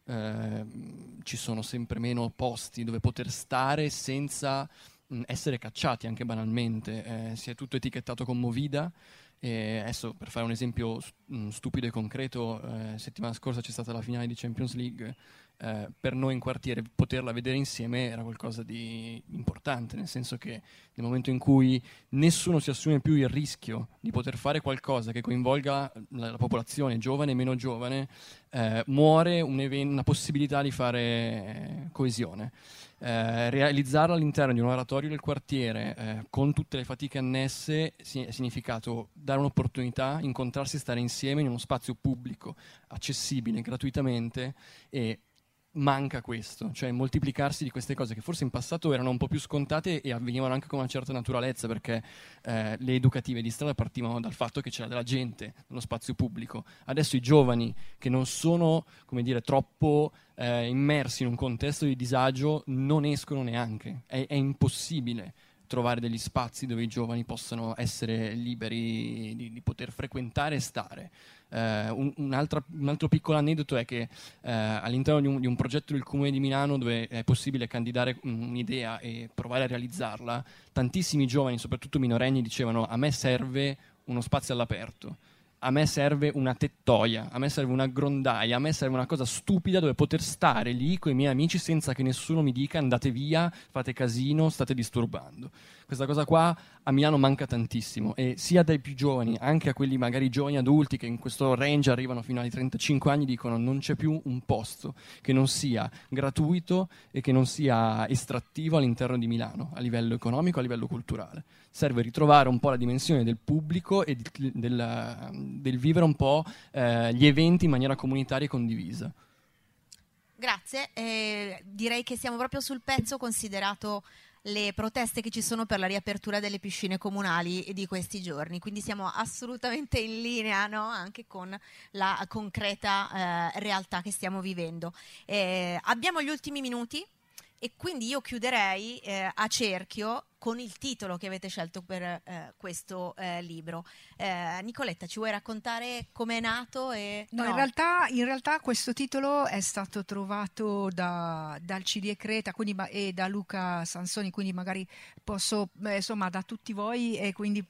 ci sono sempre meno posti dove poter stare senza essere cacciati anche banalmente, si è tutto etichettato con Movida. E adesso, per fare un esempio stupido e concreto, settimana scorsa c'è stata la finale di Champions League, per noi in quartiere poterla vedere insieme era qualcosa di importante, nel senso che nel momento in cui nessuno si assume più il rischio di poter fare qualcosa che coinvolga la popolazione giovane e meno giovane, muore una possibilità di fare coesione. Realizzarla all'interno di un oratorio del quartiere con tutte le fatiche annesse è significato dare un'opportunità, incontrarsi e stare insieme in uno spazio pubblico, accessibile gratuitamente, e manca questo, cioè il moltiplicarsi di queste cose che forse in passato erano un po' più scontate e avvenivano anche con una certa naturalezza, perché le educative di strada partivano dal fatto che c'era della gente nello spazio pubblico. Adesso i giovani che non sono, come dire, troppo immersi in un contesto di disagio non escono neanche, è impossibile trovare degli spazi dove i giovani possano essere liberi di poter frequentare e stare. Un altro piccolo aneddoto è che all'interno di un progetto del Comune di Milano, dove è possibile candidare un'idea e provare a realizzarla, tantissimi giovani, soprattutto minorenni, dicevano: a me serve uno spazio all'aperto, a me serve una tettoia, a me serve una grondaia, a me serve una cosa stupida dove poter stare lì con i miei amici senza che nessuno mi dica andate via, fate casino, state disturbando. Questa cosa qua a Milano manca tantissimo, e sia dai più giovani, anche a quelli magari giovani adulti che in questo range arrivano fino ai 35 anni, dicono: non c'è più un posto che non sia gratuito e che non sia estrattivo all'interno di Milano, a livello economico, a livello culturale. Serve ritrovare un po' la dimensione del pubblico e del vivere un po' gli eventi in maniera comunitaria e condivisa. Grazie, direi che siamo proprio sul pezzo, considerato le proteste che ci sono per la riapertura delle piscine comunali di questi giorni, quindi siamo assolutamente in linea, no? Anche con la concreta realtà che stiamo vivendo. Abbiamo gli ultimi minuti e quindi io chiuderei a cerchio con il titolo che avete scelto per questo libro. Nicoletta, ci vuoi raccontare com'è nato? No, in realtà questo titolo è stato trovato dal CD Creta, quindi, e da Luca Sansoni, quindi magari posso, insomma, da tutti voi, e quindi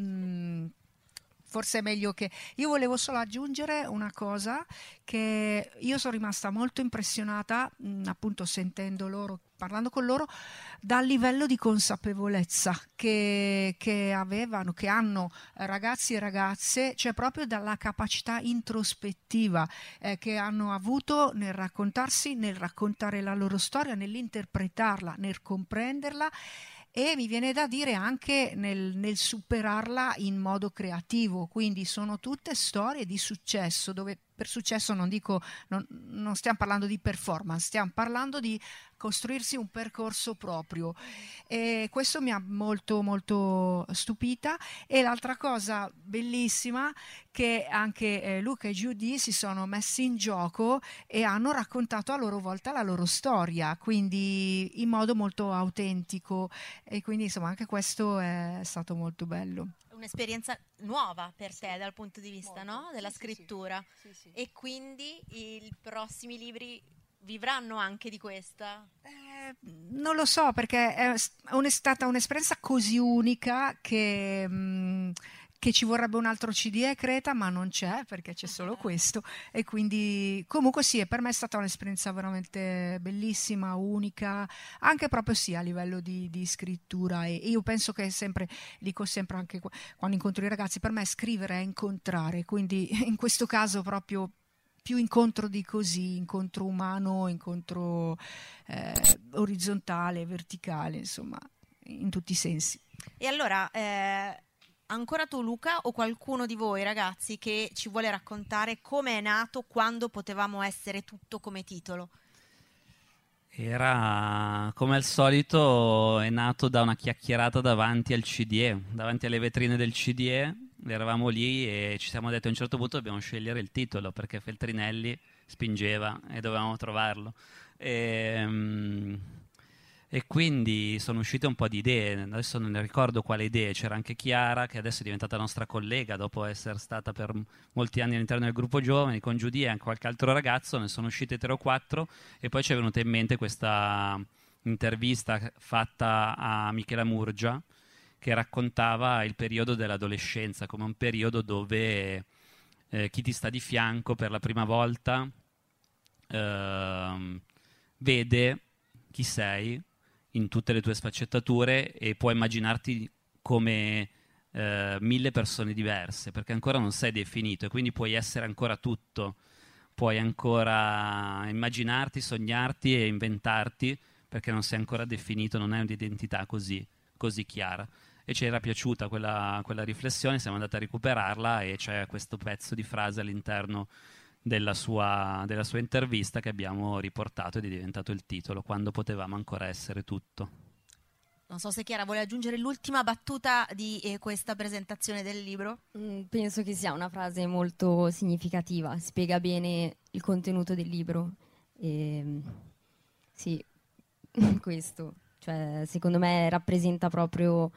forse è meglio che... Io volevo solo aggiungere una cosa, che io sono rimasta molto impressionata, appunto sentendo loro, parlando con loro, dal livello di consapevolezza che hanno ragazzi e ragazze, cioè proprio dalla capacità introspettiva che hanno avuto nel raccontarsi, nel raccontare la loro storia, nell'interpretarla, nel comprenderla, e mi viene da dire anche nel superarla in modo creativo. Quindi sono tutte storie di successo, dove per successo non stiamo parlando di performance, stiamo parlando di costruirsi un percorso proprio, e questo mi ha molto molto stupita. E l'altra cosa bellissima, che anche Luca e Judy si sono messi in gioco e hanno raccontato a loro volta la loro storia, quindi in modo molto autentico, e quindi insomma anche questo è stato molto bello. Un'esperienza nuova per te dal punto di vista, no? Della scrittura. Sì. E quindi i prossimi libri vivranno anche di questa? Non lo so, perché è stata un'esperienza così unica che ci vorrebbe un altro CD Creta, ma non c'è, perché c'è solo questo, e quindi comunque sì, per me è stata un'esperienza veramente bellissima, unica, anche proprio sì a livello di scrittura, e io penso che dico sempre anche quando incontro i ragazzi, per me scrivere è incontrare, quindi in questo caso proprio più incontro di così, incontro umano, incontro orizzontale, verticale, insomma, in tutti i sensi. E allora... ancora tu, Luca, o qualcuno di voi ragazzi che ci vuole raccontare come è nato Quando potevamo essere tutto come titolo? Era, come al solito, è nato da una chiacchierata davanti al CDE, davanti alle vetrine del CDE. Eravamo lì e ci siamo detti: a un certo punto dobbiamo scegliere il titolo, perché Feltrinelli spingeva e dovevamo trovarlo. E quindi sono uscite un po' di idee, adesso non ne ricordo quale idee. C'era anche Chiara, che adesso è diventata nostra collega dopo essere stata per molti anni all'interno del gruppo giovani, con Giudia e anche qualche altro ragazzo, ne sono uscite 3 o 4, e poi ci è venuta in mente questa intervista fatta a Michela Murgia, che raccontava il periodo dell'adolescenza come un periodo dove chi ti sta di fianco per la prima volta vede chi sei in tutte le tue sfaccettature e puoi immaginarti come 1000 persone diverse, perché ancora non sei definito e quindi puoi essere ancora tutto, puoi ancora immaginarti, sognarti e inventarti, perché non sei ancora definito, non hai un'identità così chiara. E ci era piaciuta quella riflessione, siamo andati a recuperarla e c'è questo pezzo di frase all'interno della sua intervista che abbiamo riportato ed è diventato il titolo, Quando potevamo ancora essere tutto. Non so se Chiara vuole aggiungere l'ultima battuta di questa presentazione del libro. Penso che sia una frase molto significativa, spiega bene il contenuto del libro. Sì, questo. Cioè, secondo me rappresenta proprio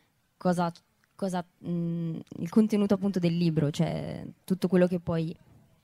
il contenuto appunto del libro, cioè tutto quello che poi...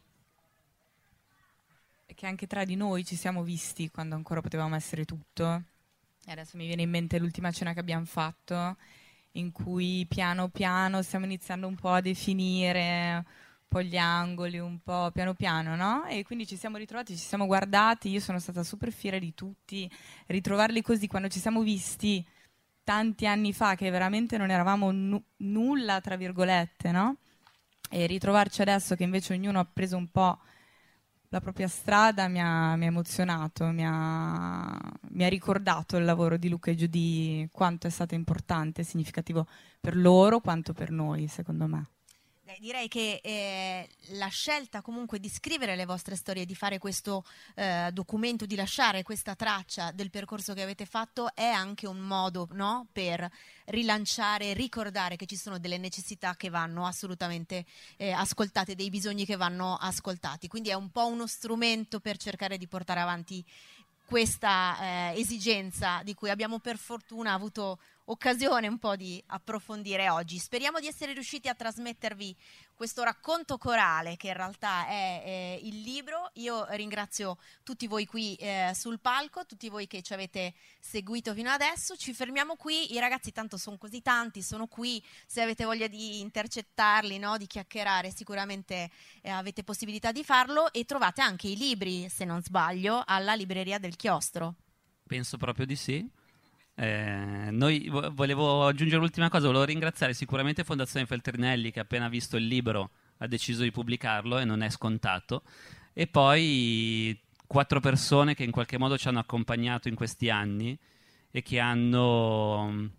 Che anche tra di noi ci siamo visti quando ancora potevamo essere tutto. E adesso mi viene in mente l'ultima cena che abbiamo fatto, in cui piano piano stiamo iniziando un po' a definire un po' gli angoli, un po' piano piano, no? E quindi ci siamo ritrovati, ci siamo guardati, io sono stata super fiera di tutti, ritrovarli così quando ci siamo visti tanti anni fa, che veramente non eravamo nulla, tra virgolette, no? E ritrovarci adesso che invece ognuno ha preso un po' la propria strada mi ha emozionato, mi ha ricordato il lavoro di Luca e Giudì, quanto è stato importante e significativo per loro quanto per noi, secondo me. Direi che la scelta comunque di scrivere le vostre storie, di fare questo documento, di lasciare questa traccia del percorso che avete fatto è anche un modo, no? Per rilanciare, ricordare che ci sono delle necessità che vanno assolutamente ascoltate, dei bisogni che vanno ascoltati. Quindi è un po' uno strumento per cercare di portare avanti questa esigenza di cui abbiamo per fortuna avuto occasione un po' di approfondire oggi. Speriamo di essere riusciti a trasmettervi questo racconto corale che in realtà è il libro. Io ringrazio tutti voi qui sul palco, tutti voi che ci avete seguito fino adesso. Ci fermiamo qui, i ragazzi tanto sono così tanti, sono qui, se avete voglia di intercettarli, no? Di chiacchierare, sicuramente avete possibilità di farlo, e trovate anche i libri, se non sbaglio, alla libreria del Chiostro. Penso proprio di sì. Noi volevo aggiungere l'ultima cosa, volevo ringraziare sicuramente Fondazione Feltrinelli, che appena visto il libro ha deciso di pubblicarlo, e non è scontato, e poi 4 persone che in qualche modo ci hanno accompagnato in questi anni e che hanno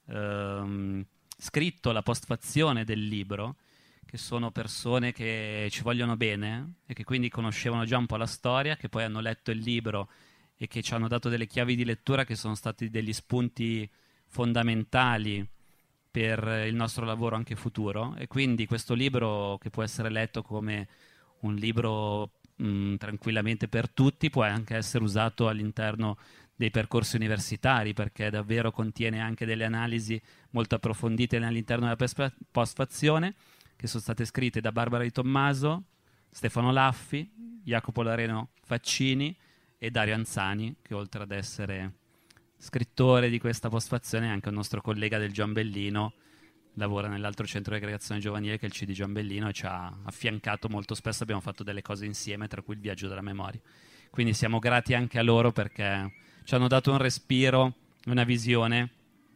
scritto la postfazione del libro, che sono persone che ci vogliono bene e che quindi conoscevano già un po' la storia, che poi hanno letto il libro e che ci hanno dato delle chiavi di lettura che sono stati degli spunti fondamentali per il nostro lavoro anche futuro. E quindi questo libro, che può essere letto come un libro tranquillamente per tutti, può anche essere usato all'interno dei percorsi universitari, perché davvero contiene anche delle analisi molto approfondite all'interno della postfazione, che sono state scritte da Barbara Di Tommaso, Stefano Laffi, Jacopo Lareno Faccini e Dario Anzani, che oltre ad essere scrittore di questa postfazione è anche un nostro collega del Giambellino, lavora nell'altro centro di aggregazione giovanile che è il CD Giambellino, e ci ha affiancato molto spesso, abbiamo fatto delle cose insieme, tra cui il viaggio della memoria. Quindi siamo grati anche a loro, perché ci hanno dato un respiro, una visione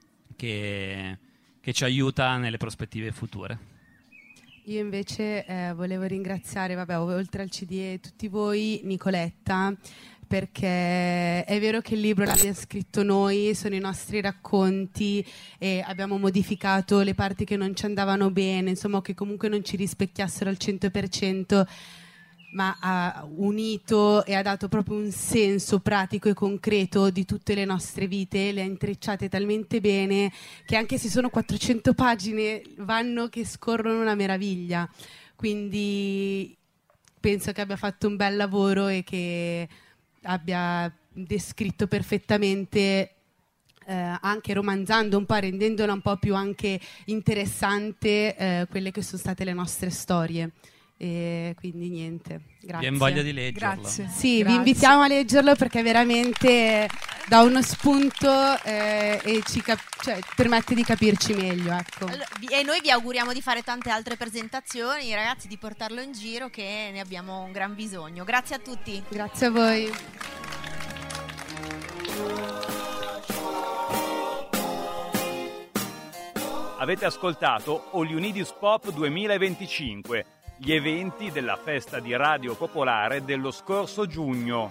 che ci aiuta nelle prospettive future. Io invece volevo ringraziare, oltre al CD e tutti voi, Nicoletta, perché è vero che il libro l'abbiamo scritto noi, sono i nostri racconti e abbiamo modificato le parti che non ci andavano bene, insomma, che comunque non ci rispecchiassero al 100%, ma ha unito e ha dato proprio un senso pratico e concreto di tutte le nostre vite, le ha intrecciate talmente bene che anche se sono 400 pagine vanno che scorrono una meraviglia. Quindi penso che abbia fatto un bel lavoro e che abbia descritto perfettamente, anche romanzando un po', rendendola un po' più anche interessante, quelle che sono state le nostre storie. E quindi niente, grazie. Abbiamo voglia di leggerlo. Grazie. Sì, Grazie. vi invitiamo a leggerlo perché veramente dà uno spunto e permette di capirci meglio, ecco. E noi vi auguriamo di fare tante altre presentazioni, ragazzi, di portarlo in giro, che ne abbiamo un gran bisogno. Grazie a tutti. Grazie a voi. Avete ascoltato All You Need Is Pop 2025, gli eventi della festa di Radio Popolare dello scorso giugno.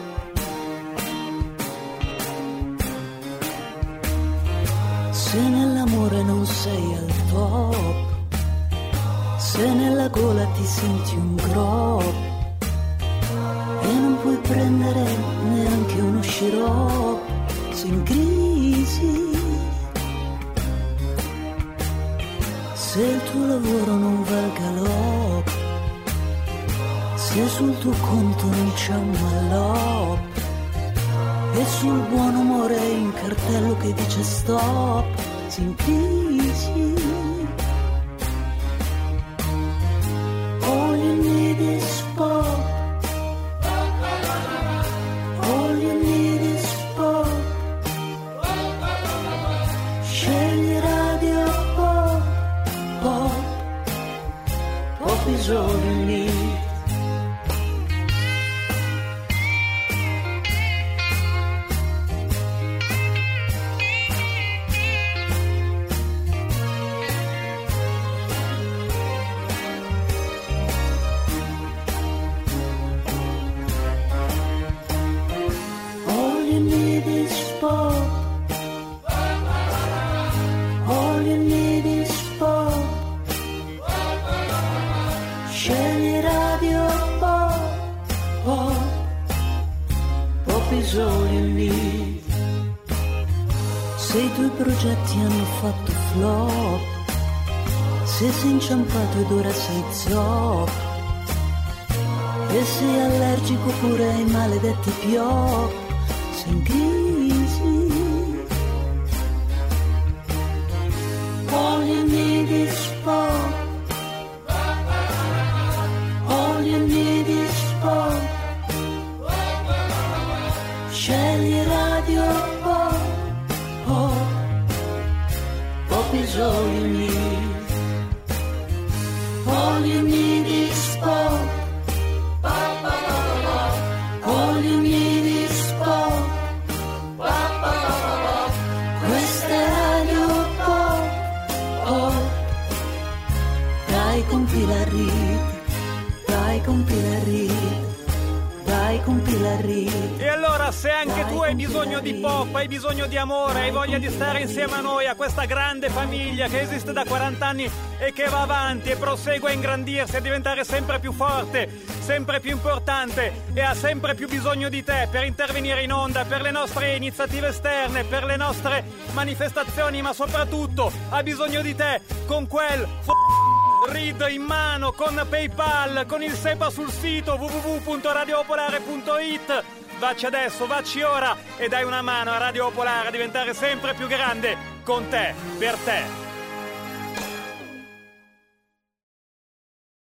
Se nell'amore non sei al top, se nella gola ti senti un grop e non puoi prendere neanche uno sciroppo, sei in crisi. Se il tuo lavoro non va al galop, se sul tuo conto non c'è un mallop e sul buon umore in cartella c'è stop, sei in crisi. All you need is pop. All you need is pop. Scegli radio pop, pop, pop is all you need. All you need is pop. All you need is pop. Scegli radio pop, pop, pop is all you need. Se i tuoi progetti hanno fatto flop, se sei inciampato ed ora sei zop, e sei allergico pure ai maledetti piop, sei in crisi. All you need is pop. All you need is pop. Scegli radio pop, pop, pop is all you need. All you need is pop. All you need is pop. Questa è radio pop, pop. Dai compila il rit, dai compila il rit, dai compila il rit. E allora, se anche tu hai bisogno di pop, hai bisogno di amore, hai voglia di stare insieme a noi, a questa grande famiglia che esiste da 40 anni e che va avanti e prosegue a ingrandirsi, a diventare sempre più forte, sempre più importante e ha sempre più bisogno di te per intervenire in onda, per le nostre iniziative esterne, per le nostre manifestazioni, ma soprattutto ha bisogno di te con quel read in mano, con PayPal, con il SEPA sul sito www.radiopolare.it. Vacci adesso, vacci ora e dai una mano a Radio Popolare a diventare sempre più grande con te, per te.